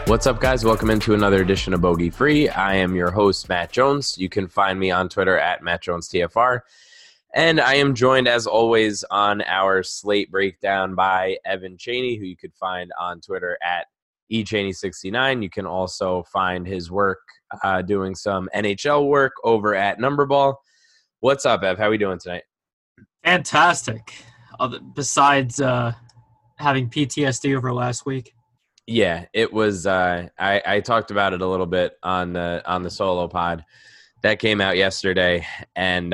What's up, guys? Welcome into another edition of Bogey Free. I am your host, Matt Jones. You can find me on Twitter at MattJonesTFR. And I am joined, as always, on our slate breakdown by Evan Cheney, who you could find on Twitter at eCheney69. You can also find his work doing some NHL work over at Numberball. What's up, Ev? How are we doing tonight? Fantastic. Besides having PTSD over last week. Yeah, it was. I talked about it a little bit on the solo pod that came out yesterday, and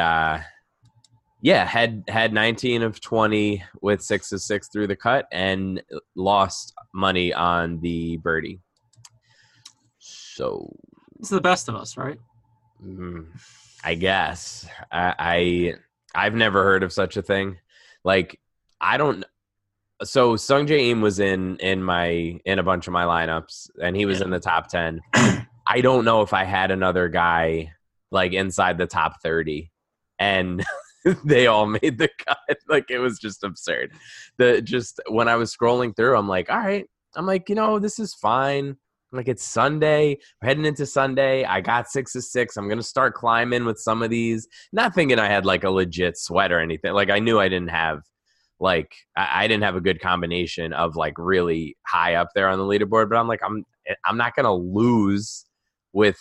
had 19 of 20 with 6 of 6 through the cut, and lost money on the birdie. So it's the best of us, right? I guess I've never heard of such a thing. Like, I don't. So Sung Jae Im was in a bunch of my lineups, and he was in the top 10. I don't know if I had another guy like inside the top 30, and they all made the cut. Like, it was just absurd. When I was scrolling through, I'm like, all right. I'm like, this is fine. I'm like, it's Sunday. We're heading into Sunday. I got 6 of 6. I'm gonna start climbing with some of these. Not thinking I had like a legit sweat or anything. Like, I knew I didn't have. Like, I didn't have a good combination of like really high up there on the leaderboard, but I'm like, I'm not gonna lose with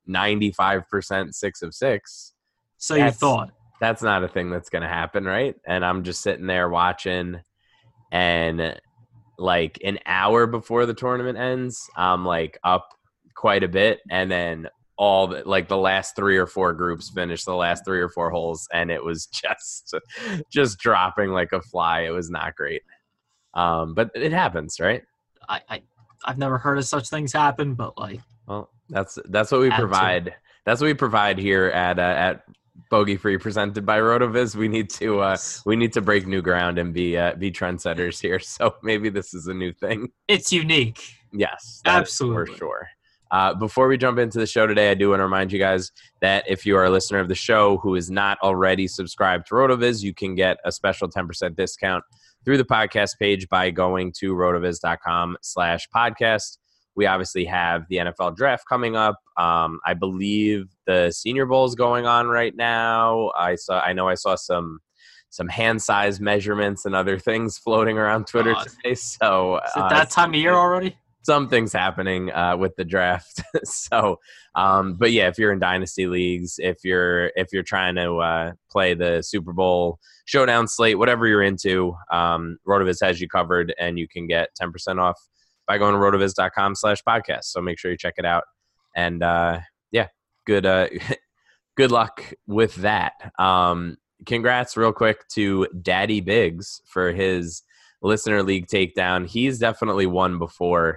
95% 6 of 6. So you thought that's not a thing that's gonna happen, right? And I'm just sitting there watching, and like an hour before the tournament ends, I'm like up quite a bit, and then the last 3 or 4 groups finished the last 3 or 4 holes, and it was just dropping like a fly. It was not great. But it happens, right? I've never heard of such things happen, but like, well, that's what we provide. That's what we provide here at Bogey Free, presented by RotoViz. We need to break new ground and be trendsetters here. So maybe this is a new thing. It's unique. Yes, absolutely, for sure. Before we jump into the show today, I do want to remind you guys that if you are a listener of the show who is not already subscribed to RotoViz, you can get a special 10% discount through the podcast page by going to rotoviz.com/podcast. We obviously have the NFL draft coming up. I believe the Senior Bowl is going on right now. I saw some hand size measurements and other things floating around Twitter today. So is it that time of year already? Something's happening with the draft. So, but yeah, if you're in dynasty leagues, if you're trying to play the Super Bowl showdown slate, whatever you're into, RotoViz has you covered, and you can get 10% off by going to rotoviz.com/podcast. So make sure you check it out. And good luck with that. Congrats real quick to Daddy Biggs for his listener league takedown. He's definitely won before.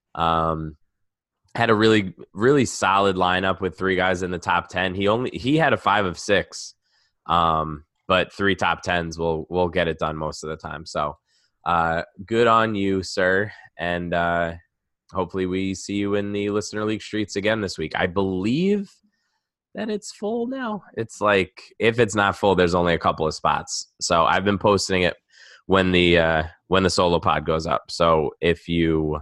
Had a really, really solid lineup with 3 guys in the top 10. He had a 5 of 6, but 3 top 10s will get it done most of the time. So good on you, sir. And hopefully we see you in the listener league streets again this week. I believe that it's full now. It's like, if it's not full, there's only a couple of spots. So I've been posting it when the solo pod goes up. So if you're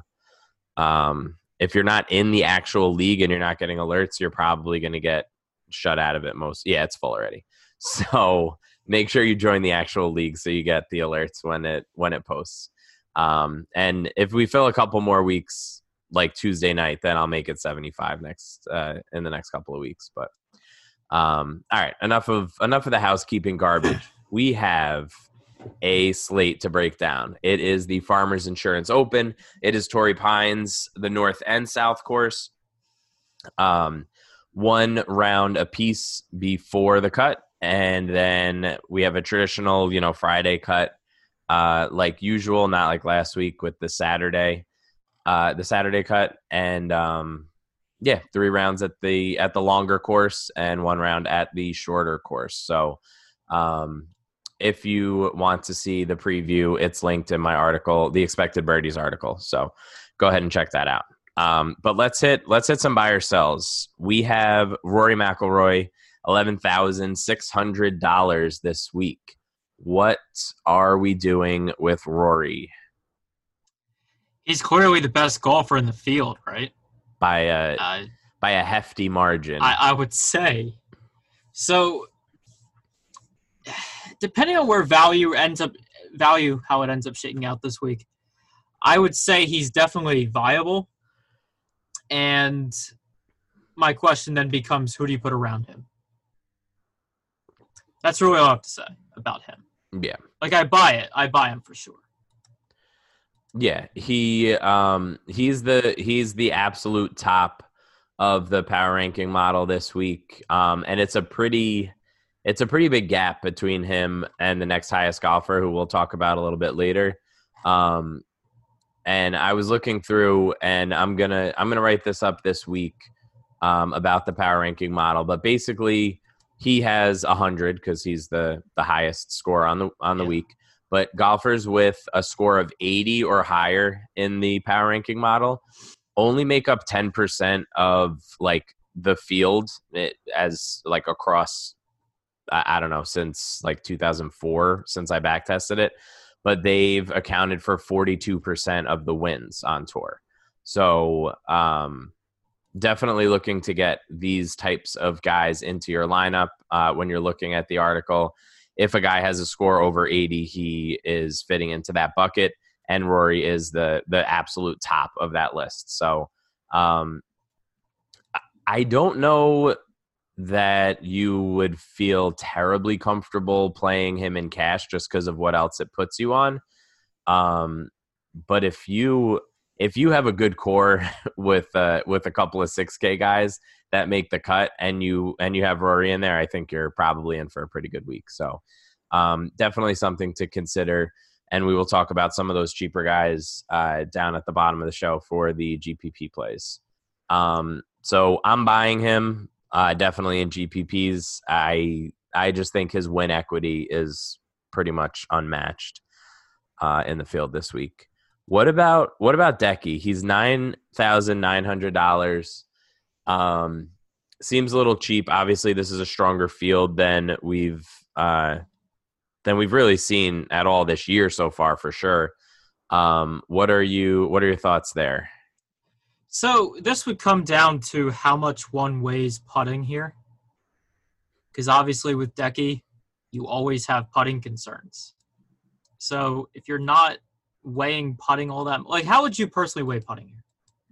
not in the actual league and you're not getting alerts, you're probably going to get shut out of it it's full already. So make sure you join the actual league so you get the alerts when it posts. And if we fill a couple more weeks, like Tuesday night, then I'll make it 75 in the next couple of weeks. But all right, enough of the housekeeping garbage. We have a slate to break down. It is the Farmers Insurance Open. It is Torrey Pines, the North and South course. 1 round apiece before the cut, and then we have a traditional, Friday cut, like usual, not like last week with the Saturday cut, and 3 rounds at the longer course and 1 round at the shorter course. So if you want to see the preview, it's linked in my article, the Expected Birdies article. So go ahead and check that out. But let's hit some buy or sells. We have Rory McIlroy, $11,600 this week. What are we doing with Rory? He's clearly the best golfer in the field, right? by a Uh, by a hefty margin. I would say. So, depending on where value how it ends up shaking out this week, I would say he's definitely viable. And my question then becomes, who do you put around him? That's really all I have to say about him. Yeah. Like, I buy it. I buy him for sure. Yeah, he's the absolute top of the power ranking model this week. And it's a pretty big gap between him and the next highest golfer, who we'll talk about a little bit later. And I was looking through, and I'm gonna write this up this week about the power ranking model. But basically, he has 100 because he's the highest score on the week. But golfers with a score of 80 or higher in the power ranking model only make up 10% of like the field as like across, I don't know, since like 2004, since I back tested it. But they've accounted for 42% of the wins on tour. So definitely looking to get these types of guys into your lineup when you're looking at the article. If a guy has a score over 80, he is fitting into that bucket, and Rory is the absolute top of that list. So I don't know that you would feel terribly comfortable playing him in cash just because of what else it puts you on. But if you have a good core with a couple of 6K guys that make the cut, and you have Rory in there, I think you're probably in for a pretty good week. So definitely something to consider. And we will talk about some of those cheaper guys down at the bottom of the show for the GPP plays. So I'm buying him definitely in GPPs. I just think his win equity is pretty much unmatched in the field this week. What about Decky? He's $9,900. Seems a little cheap. Obviously, this is a stronger field than we've really seen at all this year so far, for sure. What are your thoughts there? So this would come down to how much one weighs putting here. Because obviously with Decky, you always have putting concerns. So if you're not weighing putting all that, like, how would you personally weigh putting here?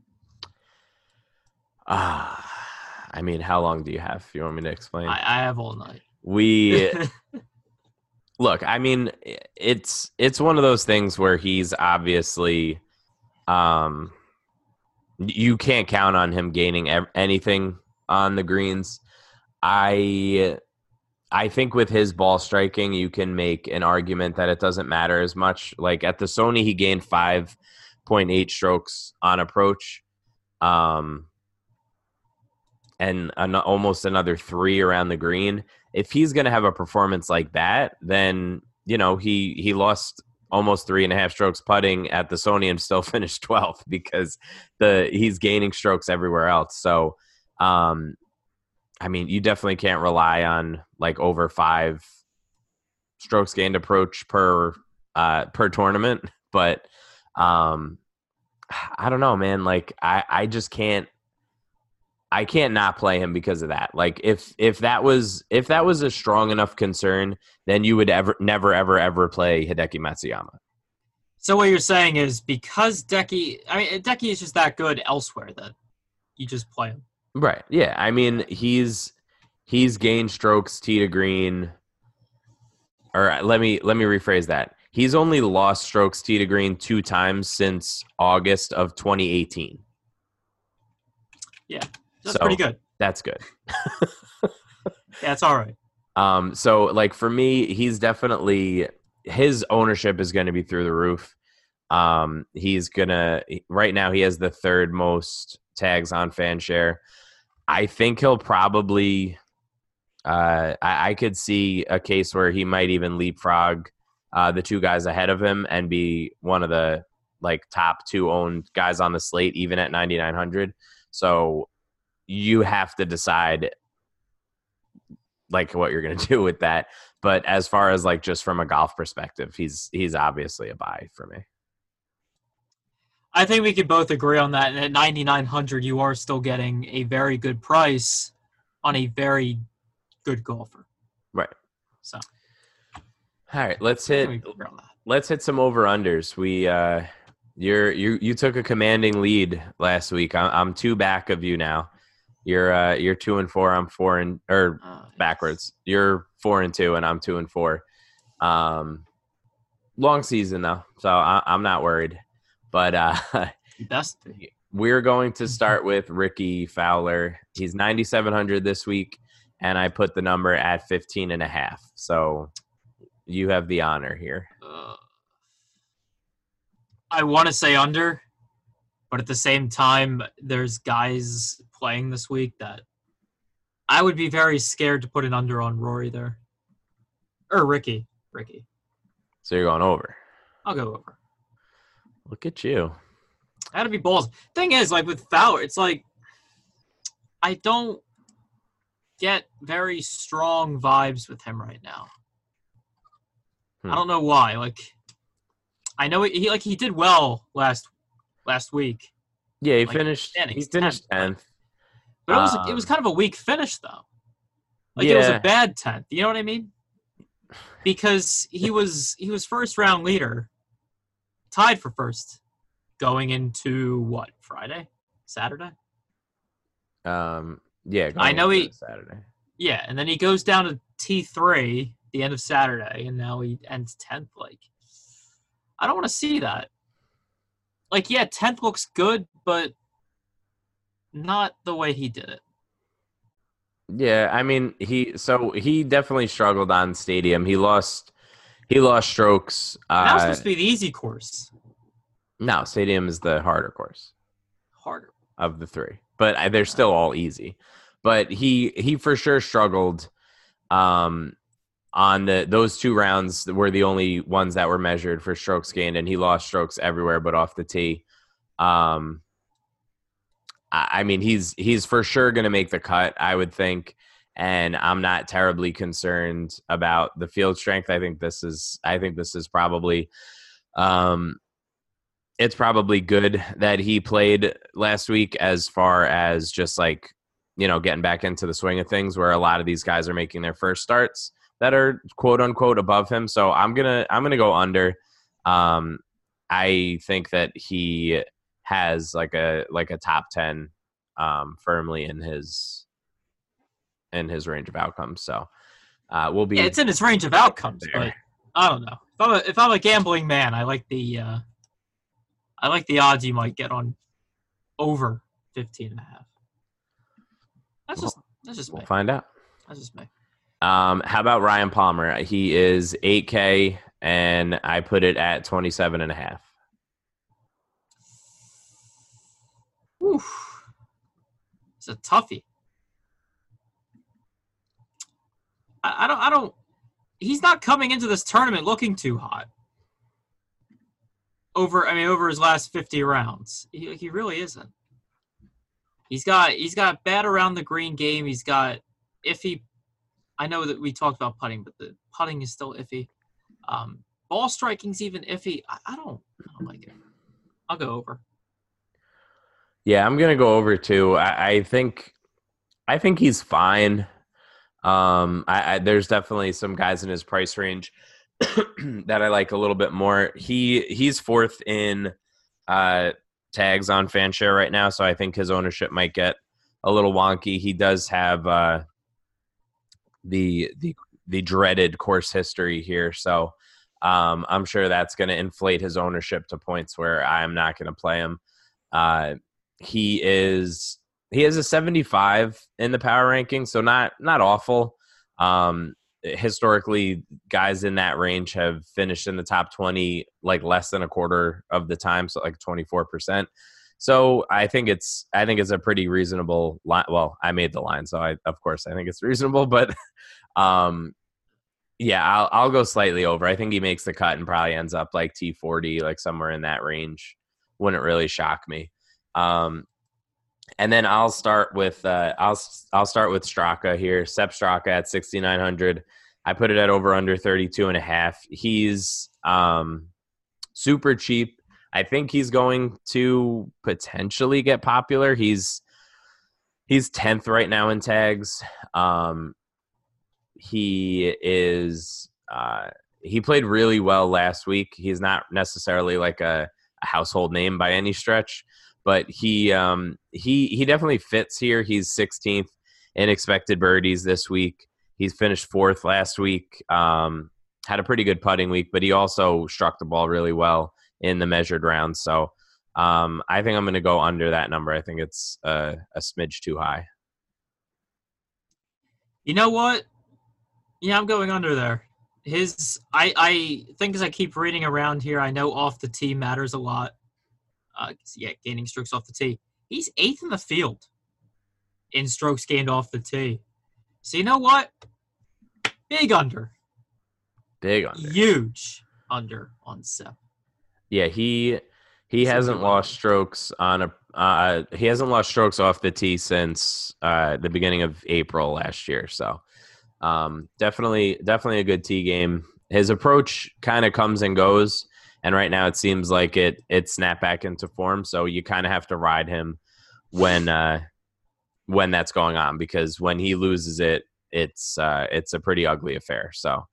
I mean, how long do you have? You want me to explain? I have all night. Look, I mean, it's one of those things where he's obviously, you can't count on him gaining anything on the greens. I think with his ball striking, you can make an argument that it doesn't matter as much. Like at the Sony, he gained 5.8 strokes on approach, and almost another 3 around the green. If he's going to have a performance like that, then, you know, he lost almost 3.5 strokes putting at the Sony and still finished 12th because he's gaining strokes everywhere else. So, I mean, you definitely can't rely on like over 5 strokes gained approach per tournament. But I don't know, man. Like I just can't. I can't not play him because of that. Like if that was a strong enough concern, then you would never ever play Hideki Matsuyama. So what you're saying is because Decky is just that good elsewhere that you just play him. Right. Yeah. I mean, he's gained strokes tee to green. Or let me rephrase that. He's only lost strokes tee to green 2 times since August of 2018. Yeah. That's pretty good. That's good. Yeah, it's all right. So like for me, he's definitely, his ownership is going to be through the roof. He's gonna, right now he has the 3rd most tags on Fanshare. I think he'll probably, I could see a case where he might even leapfrog the 2 guys ahead of him and be one of the like top 2 owned guys on the slate, even at 9,900. So you have to decide like what you're going to do with that. But as far as like just from a golf perspective, he's obviously a buy for me. I think we could both agree on that. And at 9,900, you are still getting a very good price on a very good golfer. Right. So, all right, let's I hit think we can agree on that. let's hit some over unders. You took a commanding lead last week. I'm 2 back of you now. You're 2-4. I'm 4 and or backwards. You're 4-2, and I'm 2-4. Long season though, so I'm not worried. But Best. we're going to start with Ricky Fowler. He's 9,700 this week, and I put the number at 15.5. So you have the honor here. I want to say under, but at the same time, there's guys playing this week that I would be very scared to put an under on Rory there. Or Ricky. So you're going over. I'll go over. Look at you. That'd be balls. Thing is, like with Fowler, it's like I don't get very strong vibes with him right now. I don't know why. Like, I know he did well last week. Yeah, he Like, finished 10th. But it was kind of a weak finish though. Like it was a bad 10th. You know what I mean? Because he was first round leader, tied for first, going into what, Saturday? Yeah. I know Saturday. Yeah, and then he goes down to T3 the end of Saturday, and now he ends 10th. Like, I don't want to see that. Like, yeah, 10th looks good, but not the way he did it. Yeah, I mean, he definitely struggled on Stadium. He lost strokes. That was supposed to be the easy course. No, Stadium is the harder course. Harder. Of the 3. But they're still all easy. But he for sure struggled on those 2 rounds were the only ones that were measured for strokes gained, and he lost strokes everywhere but off the tee. I mean, he's for sure going to make the cut, I would think, and I'm not terribly concerned about the field strength. I think this is probably it's probably good that he played last week, as far as just like, getting back into the swing of things, where a lot of these guys are making their first starts that are quote unquote above him. So I'm gonna go under. I think that he has like a top 10 firmly in his range of outcomes. So we'll be. Yeah, it's in his range of outcomes, but I don't know. If I'm a gambling man, I like the odds you might get on over 15.5. That's just me. We'll find out. That's just me. How about Ryan Palmer? He is 8K, and I put it at 27.5. Oof. It's a toughie. I don't. He's not coming into this tournament looking too hot. Over his last 50 rounds, he really isn't. He's got bad around the green game. He's got iffy. I know that we talked about putting, but the putting is still iffy. Ball striking's even iffy. I don't like it. I'll go over. Yeah, I'm gonna go over too. I think he's fine. There's definitely some guys in his price range that I like a little bit more. He's 4th in tags on Fanshare right now, so I think his ownership might get a little wonky. He does have the dreaded course history here, so I'm sure that's going to inflate his ownership to points where I'm not going to play him. He has a 75 in the power ranking, so not awful. Historically, guys in that range have finished in the top 20 like less than a quarter of the time, so like 24%. So I think it's a pretty reasonable line. Well, I made the line, so I think it's reasonable, but yeah, I'll go slightly over. I think he makes the cut and probably ends up like T40, like somewhere in that range. Wouldn't really shock me. And then I'll start with Straka here. Sepp Straka at 6,900. I put it at over under 32.5. He's super cheap. I think he's going to potentially get popular. He's 10th right now in tags. He is he played really well last week. He's not necessarily like a household name by any stretch, but he definitely fits here. He's 16th in expected birdies this week. He's finished 4th last week. Had a pretty good putting week, but he also struck the ball really well in the measured rounds. So I think I'm going to go under that number. I think it's a smidge too high. You know what? Yeah, I'm going under there. I think as I keep reading around here, I know off the tee matters a lot. Gaining strokes off the tee. He's 8th in the field in strokes gained off the tee. So you know what? Big under. Big under. Huge under on Sep. Yeah, he hasn't lost strokes on he hasn't lost strokes off the tee since the beginning of April last year. So definitely a good tee game. His approach kind of comes and goes, and right now it seems like it snapped back into form. So you kind of have to ride him when that's going on, because when he loses it, it's a pretty ugly affair. So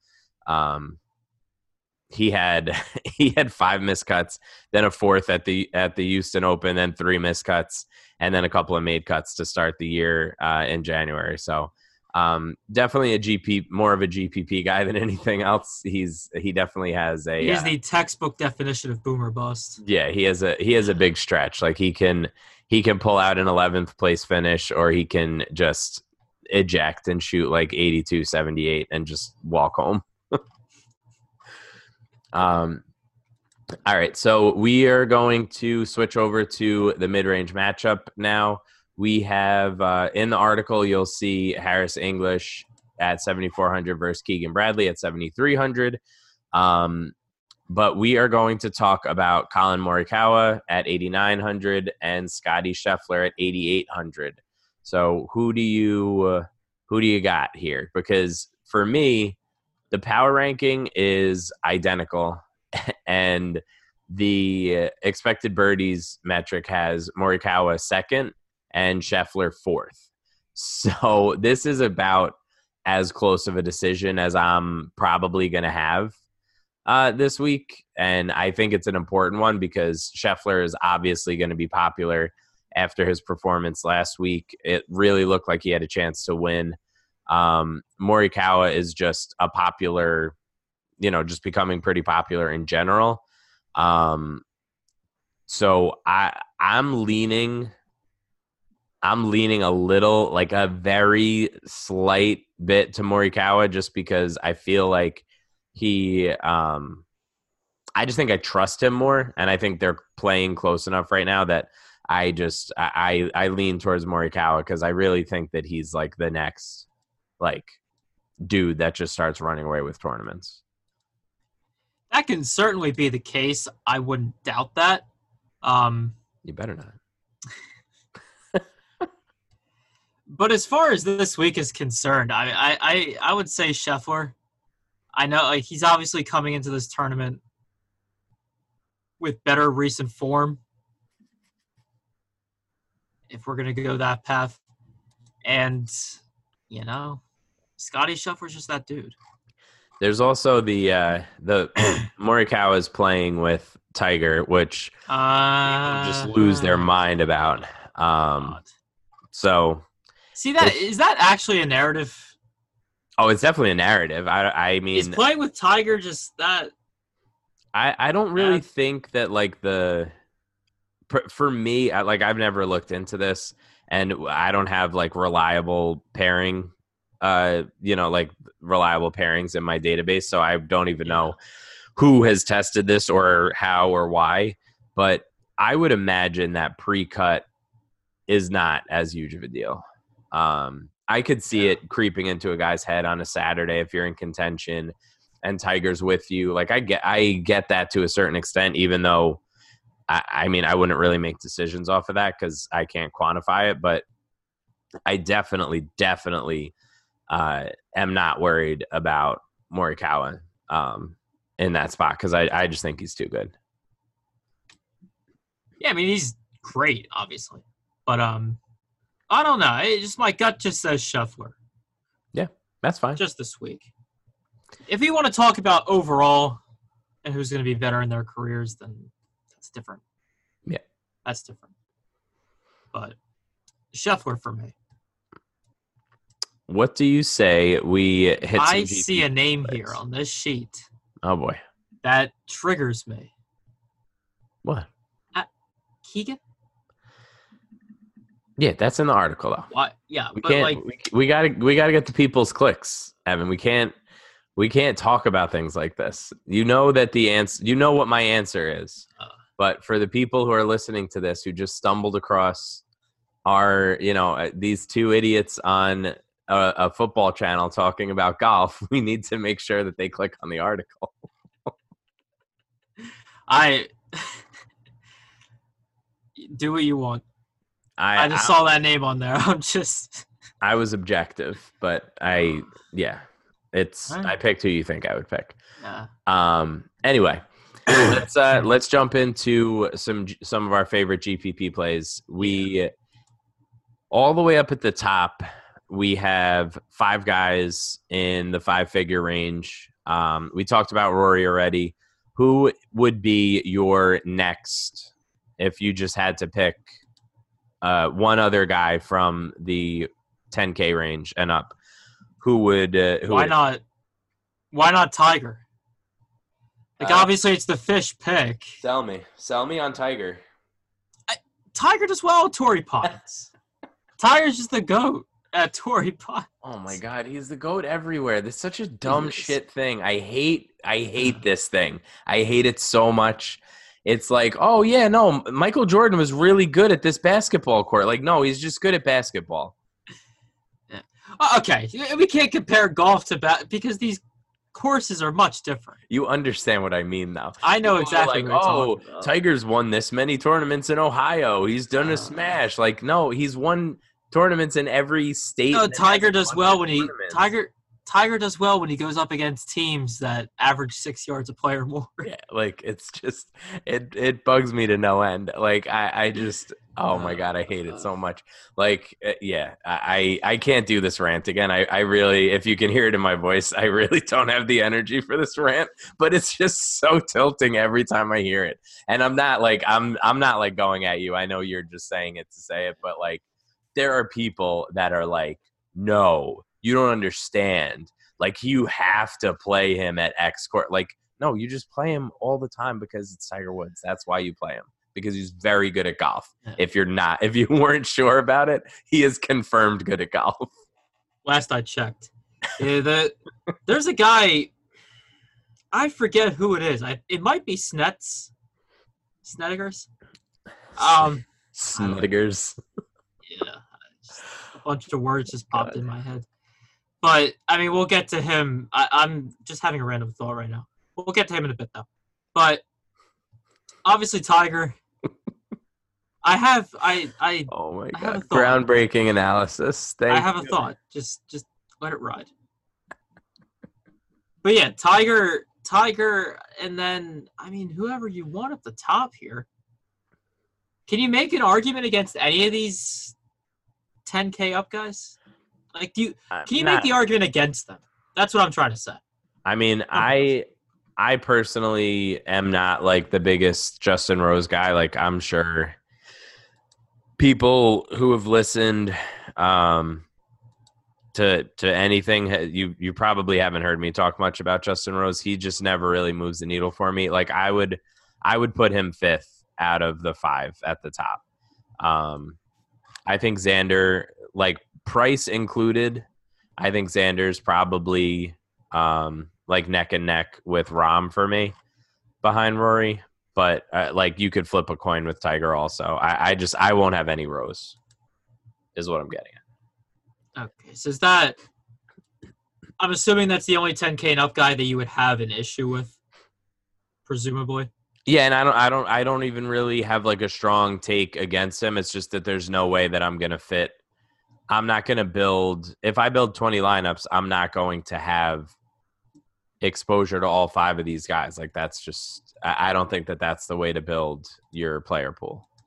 he had 5 missed cuts, then a 4th at the Houston Open, then 3 missed cuts, and then a couple of made cuts to start the year in January. So definitely more of a GPP guy than anything else. He definitely has a. He's the textbook definition of boomer bust. Yeah, he has a big stretch. Like he can pull out an 11th place finish, or he can just eject and shoot like 82, 78 and just walk home. All right, so we are going to switch over to the mid-range matchup now. We have in the article, you'll see Harris English at 7,400 versus Keegan Bradley at 7,300. But we are going to talk about Colin Morikawa at 8,900 and Scotty Scheffler at 8,800. So who do you got here? Because for me, the power ranking is identical, and the expected birdies metric has Morikawa 2nd and Scheffler 4th. So this is about as close of a decision as I'm probably going to have this week. And I think it's an important one because Scheffler is obviously going to be popular after his performance last week. It really looked like he had a chance to win. Morikawa is just a popular, just becoming pretty popular in general. So I'm leaning a little, like a very slight bit to Morikawa, just because I feel like I just think I trust him more, and I think they're playing close enough right now that I lean towards Morikawa, because I really think that he's like the next dude that just starts running away with tournaments. That can certainly be the case. I wouldn't doubt that. You better not. But as far as this week is concerned, I would say Scheffler. I know he's obviously coming into this tournament with better recent form, if we're going to go that path. And, Scotty Scheffler's just that dude. There's also the Morikawa is playing with Tiger, which people just lose their mind about. So, see that is that actually a narrative? Oh, it's definitely a narrative. I mean, is playing with Tiger just that? I don't really think that for me, I've never looked into this, and I don't have reliable pairing. Reliable pairings in my database. So I don't even know who has tested this or how or why, but I would imagine that pre-cut is not as huge of a deal. I could see it creeping into a guy's head on a Saturday if you're in contention and Tiger's with you. I get that to a certain extent, even though I wouldn't really make decisions off of that because I can't quantify it, but I definitely am not worried about Morikawa in that spot because I just think he's too good. Yeah, I mean, he's great, obviously. But I don't know. My gut just says Scheffler. Yeah, that's fine. Just this week. If you want to talk about overall and who's going to be better in their careers, then that's different. Yeah. That's different. But Scheffler for me. What do you say we hit some I GP see a name plays? here on this sheet Oh, boy. that triggers me. What? Keegan? Yeah, that's in the article, though. What? Yeah, We but can't. We gotta get the people's clicks, Evan. We can't talk about things like this. You know that the answer. You know what my answer is. But for the people who are listening to this, who just stumbled across our, these two idiots on a football channel talking about golf, we need to make sure that they click on the article. I do what you want. I just saw that name on there. I was objective, but I picked who you think I would pick. Yeah. Anyway, let's jump into some of our favorite GPP plays. We all the way up at the top, we have 5 guys in the 5-figure range. We talked about Rory already. Who would be your next if you just had to pick one other guy from the 10K range and up? Why not Tiger? Obviously it's the fish pick. Sell me on Tiger. Tiger does well at Torrey Pines. Tiger's just the GOAT at Torrey Pines. Oh my God, he's the GOAT everywhere. This is such a dumb shit thing. I hate this thing. I hate it so much. It's like, oh yeah, no, Michael Jordan was really good at this basketball court. Like, no, he's just good at basketball. Yeah. Okay, we can't compare golf to because these courses are much different. You understand what I mean, though. I know exactly. Like, oh, Tiger's won this many tournaments in Ohio. He's done a smash. Like, no, he's won tournaments in every state. No, Tiger does well when Tiger does well when he goes up against teams that average 6 yards a play or more. Yeah, like it's just it bugs me to no end. Like I just my God, I hate it so much. Like yeah, I can't do this rant again. I really, if you can hear it in my voice, I really don't have the energy for this rant. But it's just so tilting every time I hear it. And I'm not like going at you. I know you're just saying it to say it, but like there are people that are like, no, you don't understand. Like, you have to play him at X court. Like, no, you just play him all the time because it's Tiger Woods. That's why you play him, because he's very good at golf. Yeah. If you weren't sure about it, he is confirmed good at golf. Last I checked. There's a guy, I forget who it is. It might be Snedigers. Snedigers. Yeah. A bunch of words just popped in my head. But, I mean, we'll get to him. I'm just having a random thought right now. We'll get to him in a bit, though. But, obviously, Tiger. Oh, my God. Groundbreaking analysis. I have a thought. Just let it ride. But, yeah, Tiger, and then, I mean, whoever you want at the top here. Can you make an argument against any of these 10K up guys? Like, can you make the argument against them? That's what I'm trying to say. I mean, I personally am not like the biggest Justin Rose guy. Like, I'm sure people who have listened to anything, you probably haven't heard me talk much about Justin Rose. He just never really moves the needle for me. Like, I would put him 5th out of the 5 at the top. I think Xander, like, price included, I think Xander's probably like neck and neck with Rahm for me behind Rory. But like, you could flip a coin with Tiger also. I won't have any Rose is what I'm getting at. Okay, so is that, I'm assuming that's the only 10K and up guy that you would have an issue with, presumably. Yeah, and I don't even really have like a strong take against him. It's just that there's no way that I'm gonna fit. I'm not going to build – if I build 20 lineups, I'm not going to have exposure to all 5 of these guys. Like, that's just – I don't think that that's the way to build your player pool.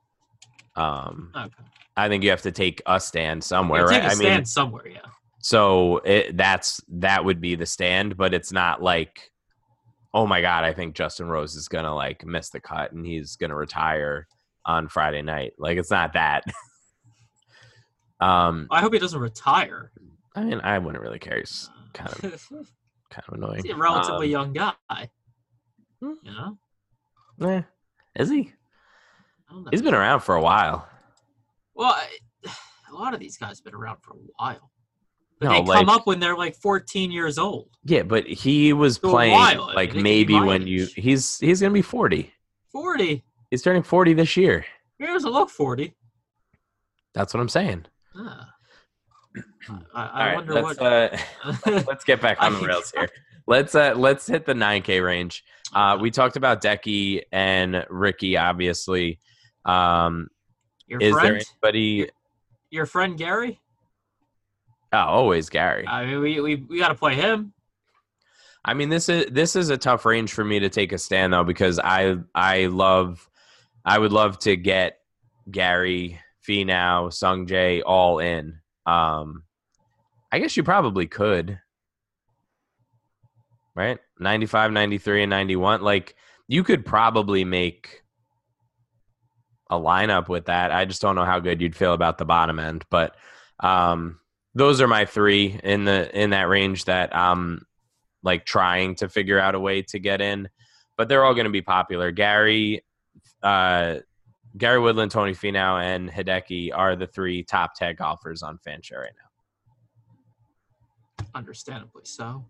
Okay. I think you have to take a stand somewhere, You right? take a stand somewhere, yeah. So that would be the stand, but it's not like, oh my God, I think Justin Rose is gonna like miss the cut and he's gonna retire on Friday night. Like it's not that. I hope he doesn't retire. I mean, I wouldn't really care. He's kind of annoying. He's a relatively young guy. Hmm. You know? Is he? I don't know. He's been around for a while. Well, a lot of these guys have been around for a while. But No, they come up when they're like 14 years old. Yeah, but he was playing like maybe when he's gonna be 40. 40. He's turning 40 this year. He doesn't look 40. That's what I'm saying. I wonder what. Let's get back on the rails here. Let's hit the 9K range. We talked about Decky and Ricky, obviously. Is there anybody? Your friend Gary? Oh, always Gary. I mean, we got to play him. I mean, this is a tough range for me to take a stand though, because I would love to get Gary, Finau, Sungjae all in. I guess you probably could, right? 95, 93, and 91. Like you could probably make a lineup with that. I just don't know how good you'd feel about the bottom end, but those are my three in that range that I'm like trying to figure out a way to get in, but they're all going to be popular. Gary Woodland, Tony Finau, and Hideki are the three top 10 golfers on Fanshare right now. Understandably so.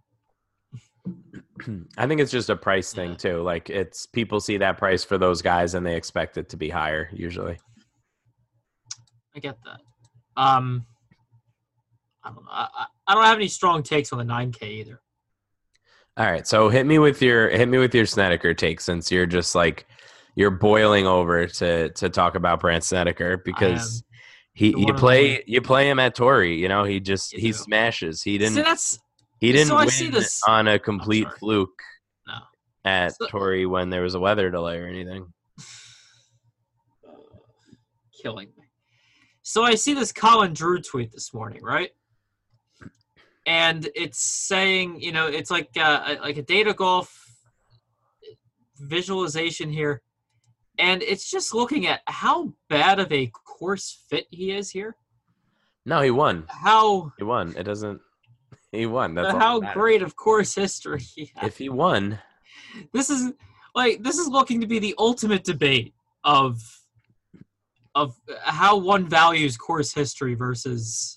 I think it's just a price thing too. Like it's people see that price for those guys and they expect it to be higher usually. I get that. I don't know. I don't have any strong takes on the 9K either. All right, so hit me with your Snedeker take, since you're just like you're boiling over to talk about Brandt Snedeker, because you play him at Torrey. You know, he smashes. He didn't win on a complete fluke at Torrey when there was a weather delay or anything. Killing me. So I see this Colin Drew tweet this morning, right? And it's saying, you know, it's like a data golf visualization here. And it's just looking at how bad of a course fit he is here. No, he won. He won. He won. That's how great of course history he has. If he won. This is looking to be the ultimate debate of how one values course history versus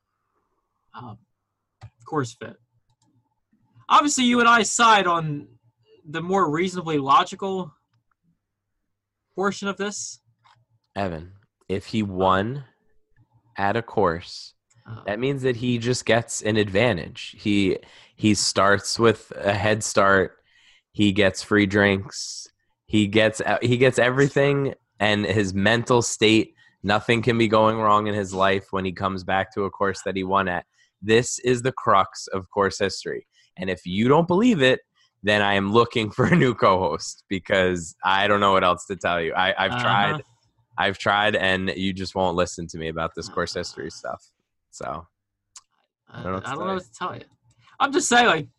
course fit. Obviously, you and I side on the more reasonably logical portion of this. Evan, if he won at a course, that means that he just gets an advantage. He starts with a head start. He gets free drinks. He gets everything, and his mental state. Nothing can be going wrong in his life when he comes back to a course that he won at. This is the crux of course history. And if you don't believe it, then I am looking for a new co-host, because I don't know what else to tell you. I've tried, and you just won't listen to me about this course history stuff. So I don't know what to tell you. I'm just saying, like,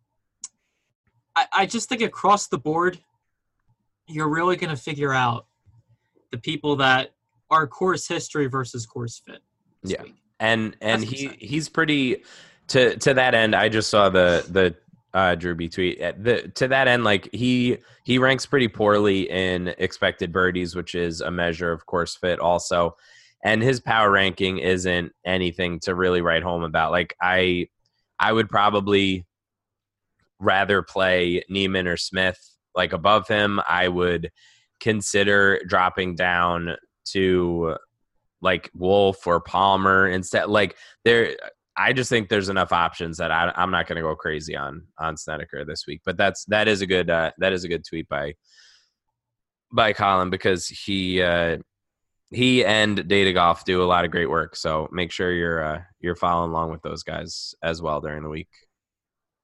I just think across the board, you're really going to figure out the people that are course history versus course fit. Yeah. Week. And he's pretty to that end. I just saw the Drewby tweet. To that end, like he ranks pretty poorly in expected birdies, which is a measure of course fit also. And his power ranking isn't anything to really write home about. Like I would probably rather play Neiman or Smith like above him. I would consider dropping down to like Wolf or Palmer instead. Like I just think there's enough options that I'm not going to go crazy on Snedeker this week. But that is a good tweet by Colin, because he and Data Golf do a lot of great work. So make sure you're following along with those guys as well during the week.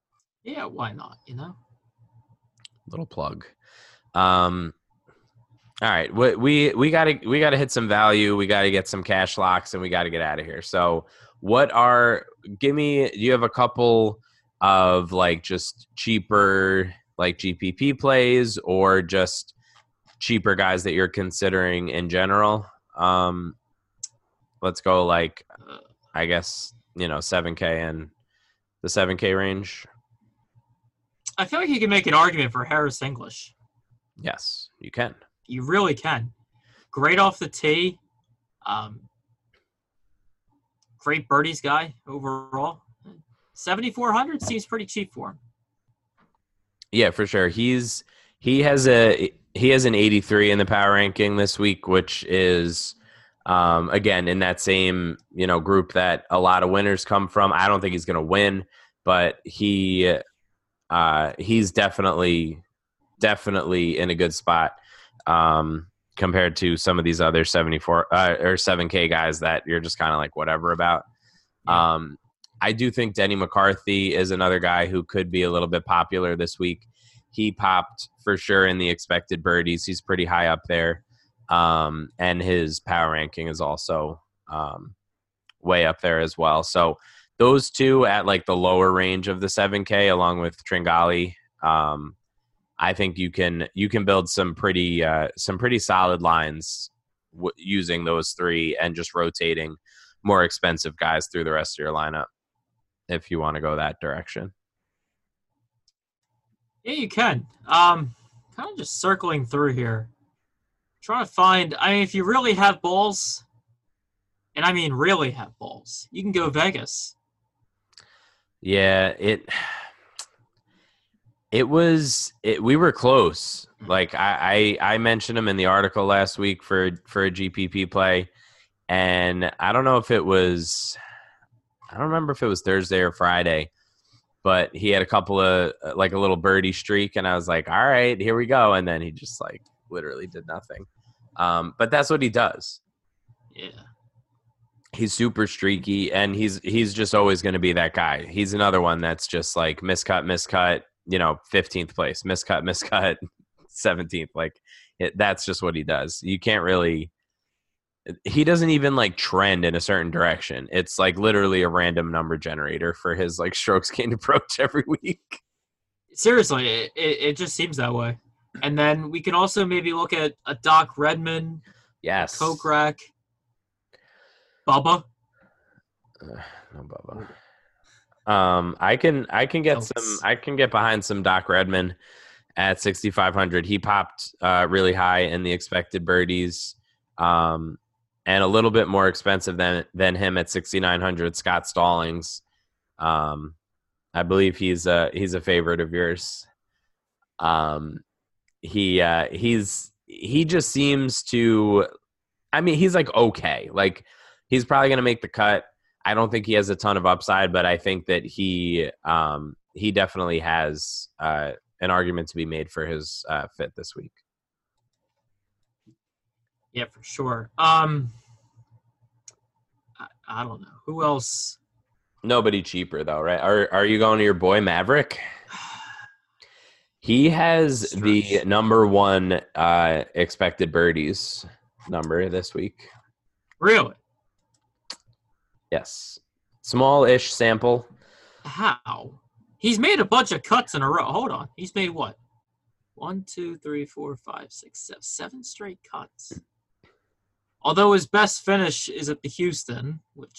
Yeah, why not? You know, little plug. All right, we gotta hit some value. We gotta get some cash locks, and we gotta get out of here. So, give me? Do you have a couple of like just cheaper like GPP plays, or just cheaper guys that you're considering in general? Let's go like I guess 7K and the 7K range. I feel like you can make an argument for Harris English. Yes, you can. You really can. Great off the tee. Great birdies guy overall. 7,400 seems pretty cheap for him. Yeah, for sure. He has an 83 in the power ranking this week, which is again in that same group that a lot of winners come from. I don't think he's going to win, but he's definitely in a good spot compared to some of these other 74 or 7K guys that you're just kind of like whatever about. Yeah. I do think Denny McCarthy is another guy who could be a little bit popular this week. He popped for sure in the expected birdies. He's pretty high up there. And his power ranking is also way up there as well. So those two at like the lower range of the 7K along with Tringali, I think you can build some pretty solid lines using those three and just rotating more expensive guys through the rest of your lineup if you want to go that direction. Yeah, you can. Kind of just circling through here. Trying to find, if you really have balls, and I mean really have balls, you can go Vegas. Yeah, we were close. Like I mentioned him in the article last week for a GPP play, and I don't remember if it was Thursday or Friday, but he had a couple of like a little birdie streak, and I was like, all right, here we go. And then he just like literally did nothing. But that's what he does. Yeah. He's super streaky, and he's just always going to be that guy. He's another one that's just like miscut, 15th place, miscut, 17th. Like that's just what he does. You can't really. He doesn't even like trend in a certain direction. It's like literally a random number generator for his like strokes gained approach every week. Seriously, it just seems that way. And then we can also maybe look at a Doc Redman. Yes. Kokrak. Bubba. No Bubba. I can get behind some Doc Redman at 6,500. He popped really high in the expected birdies. And a little bit more expensive than him at 6,900, Scott Stallings. I believe he's a favorite of yours. He just seems to. He's like okay. Like he's probably going to make the cut. I don't think he has a ton of upside, but I think that he definitely has an argument to be made for his fit this week. Yeah, for sure. I don't know. Who else? Nobody cheaper though, right? Are you going to your boy Maverick? He has the number one expected birdies number this week. Really? Yes. Small-ish sample. How? He's made a bunch of cuts in a row. Hold on. He's made what? 1, 2, 3, 4, 5, 6, 7 straight cuts. Although his best finish is at the Houston,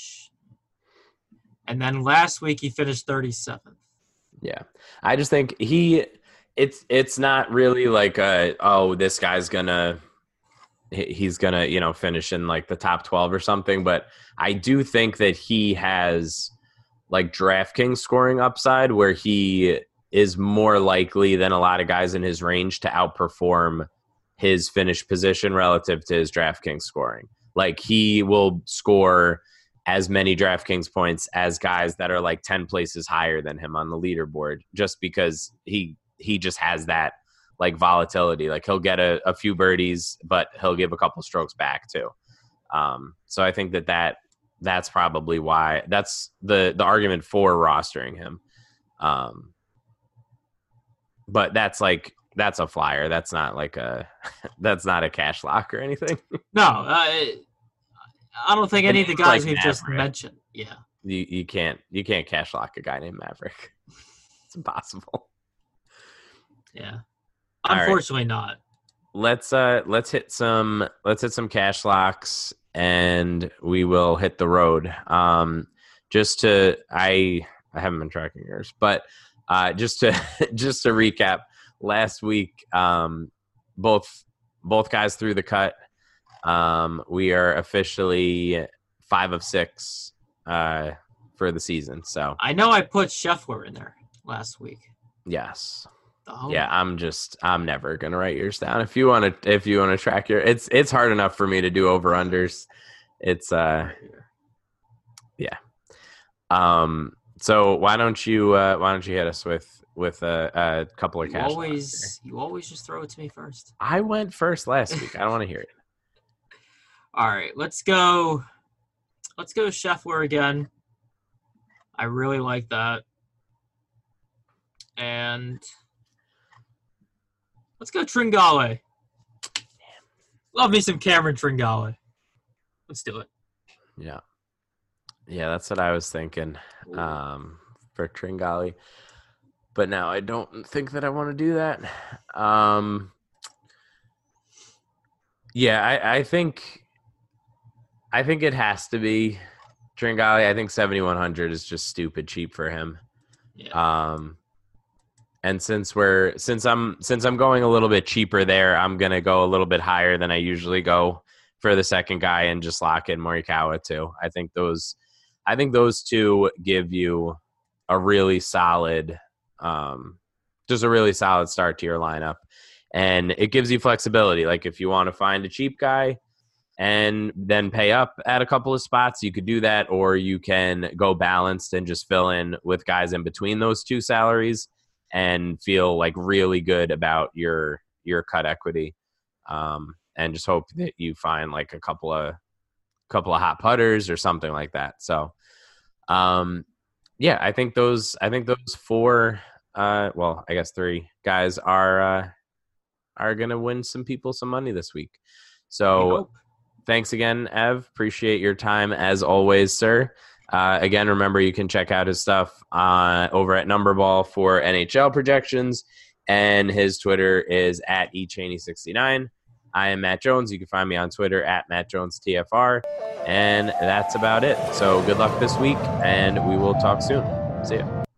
and then last week he finished 37th. Yeah. I just think it's not really like this guy's he's gonna finish in like the top 12 or something, but I do think that he has like DraftKings scoring upside where he is more likely than a lot of guys in his range to outperform his finish position relative to his DraftKings scoring. Like he will score as many DraftKings points as guys that are like 10 places higher than him on the leaderboard, just because he just has that like volatility. Like he'll get a few birdies, but he'll give a couple strokes back too. So I think that's probably why that's the argument for rostering him. But that's like That's a flyer. That's not like that's not a cash lock or anything. No, I don't think any of the guys we've just mentioned. Yeah. You can't cash lock a guy named Maverick. It's impossible. Yeah. Unfortunately not. Let's hit some cash locks and we will hit the road. I haven't been tracking yours, but just to recap, last week both guys threw the cut. We are officially 5 of 6 for the season. So I know I put Scheffler in there last week. Yes. Oh. Yeah, I'm never gonna write yours down. If you want to track your, it's hard enough for me to do over unders. It's yeah. So why don't you hit us with a couple of cash? You always just throw it to me first. I went first last week. I don't want to hear it. All right, let's go Scheffler again. I really like that. And let's go Tringale. Love me some Cameron Tringale. Let's do it. Yeah, that's what I was thinking for Tringale. But now I don't think that I want to do that. Yeah, I think it has to be Tringale. I think 7,100 is just stupid cheap for him. Yeah. And since I'm going a little bit cheaper there, I'm gonna go a little bit higher than I usually go for the second guy and just lock in Morikawa too. I think those two give you a really solid, just a really solid start to your lineup, and it gives you flexibility. Like if you want to find a cheap guy and then pay up at a couple of spots, you could do that, or you can go balanced and just fill in with guys in between those two salaries and feel like really good about your cut equity, and just hope that you find like a couple of hot putters or something like that. So, yeah, I think those 4, well, I guess 3 guys are gonna win some people some money this week. So, thanks again, Ev. Appreciate your time as always, sir. Again, remember you can check out his stuff over at Numberball for NHL projections, and his Twitter is at @eChaney69. I am Matt Jones. You can find me on Twitter at MattJonesTFR, and that's about it. So good luck this week, and we will talk soon. See ya.